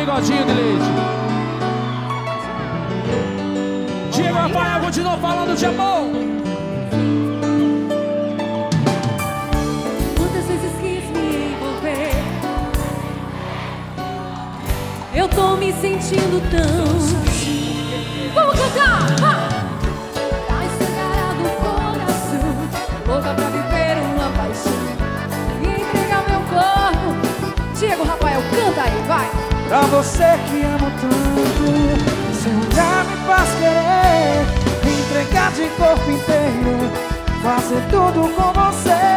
bigodinho de leite. Diego Rafael continua falando de amor. Quantas vezes quis me envolver, eu tô me sentindo tão... Vamos cantar! Tá estragado o coração, louca pra viver uma paixão e entregar meu corpo. Diego Rafael, canta aí, vai! Pra você que amo tanto, seu olhar me faz querer me entregar de corpo inteiro, fazer tudo com você.